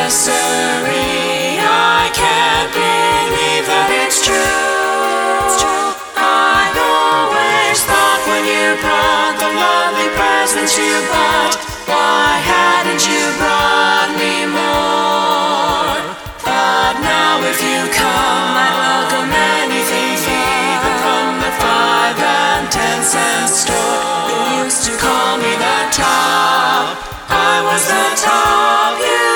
nursery. I can't believe that it's true. I always thought when you brought the lovely presents you bought, why hadn't you brought me more? But now if you come, I'd welcome anything, even from the 5 and 10 cent store. You used to call me the top, I was the top. You